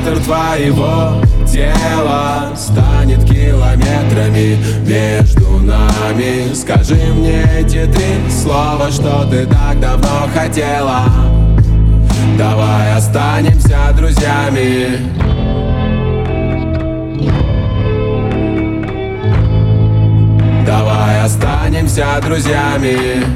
сантиметр твоего тела станет километрами между нами. Скажи мне эти 3 слова, что ты так давно хотела. Давай останемся друзьями. Давай останемся друзьями.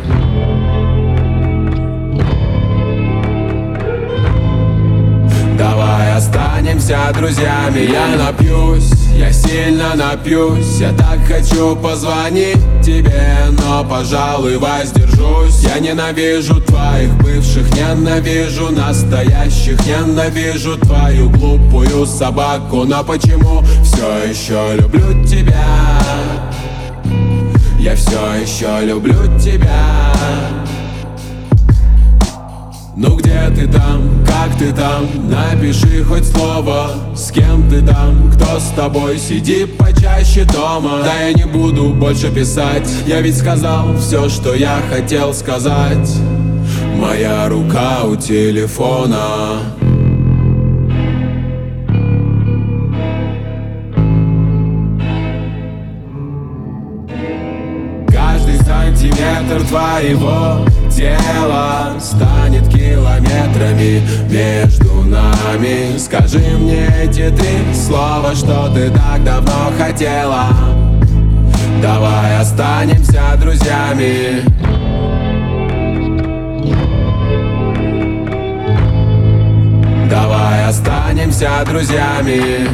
Давай останемся друзьями. Я напьюсь, я сильно напьюсь. Я так хочу позвонить тебе, но, пожалуй, воздержусь. Я ненавижу твоих бывших, ненавижу настоящих, ненавижу твою глупую собаку. Но почему все еще люблю тебя? Я все еще люблю тебя. Ну где ты там, как ты там, напиши хоть слово. С кем ты там, кто с тобой, сиди почаще дома. Да я не буду больше писать, я ведь сказал все, что я хотел сказать. Моя рука у телефона. Каждый сантиметр твоего тела станет километрами между нами. Скажи мне эти 3 слова, что ты так давно хотела. Давай останемся друзьями. Давай останемся друзьями.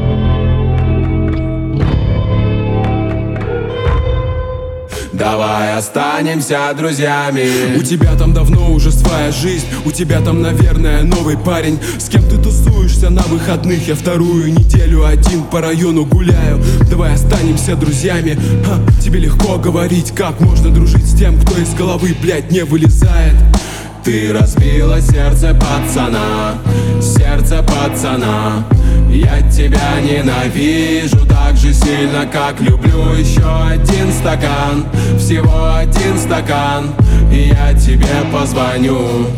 Давай останемся друзьями. У тебя там давно уже своя жизнь. У тебя там, наверное, новый парень. С кем ты тусуешься на выходных? Я 2-ю неделю один по району гуляю. Давай останемся друзьями. Тебе легко говорить, как можно дружить с тем, кто из головы, блядь, не вылезает. Ты разбила сердце пацана, сердце пацана. Я тебя ненавижу так же сильно, как люблю. Еще 1 стакан, всего 1 стакан, и я тебе позвоню.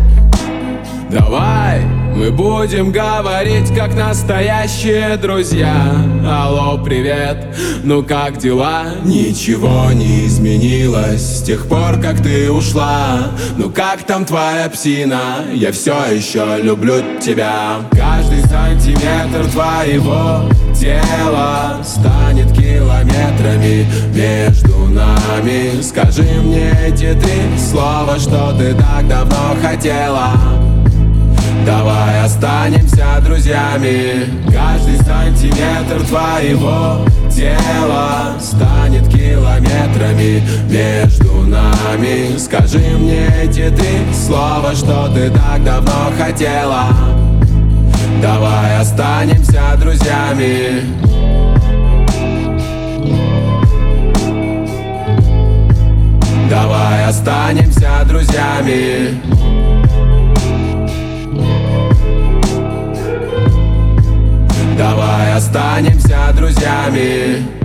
Давай мы будем говорить, как настоящие друзья. Алло, привет, ну как дела? Ничего не изменилось с тех пор, как ты ушла. Ну как там твоя псина? Я все еще люблю тебя. Каждый сантиметр твоего тела станет километрами между нами. Скажи мне эти 3 слова, что ты так давно хотела. Давай останемся друзьями. Каждый сантиметр твоего тела станет километрами между нами. Скажи мне эти 3 слова, что ты так давно хотела. Давай останемся друзьями. Давай останемся друзьями. Давай останемся друзьями.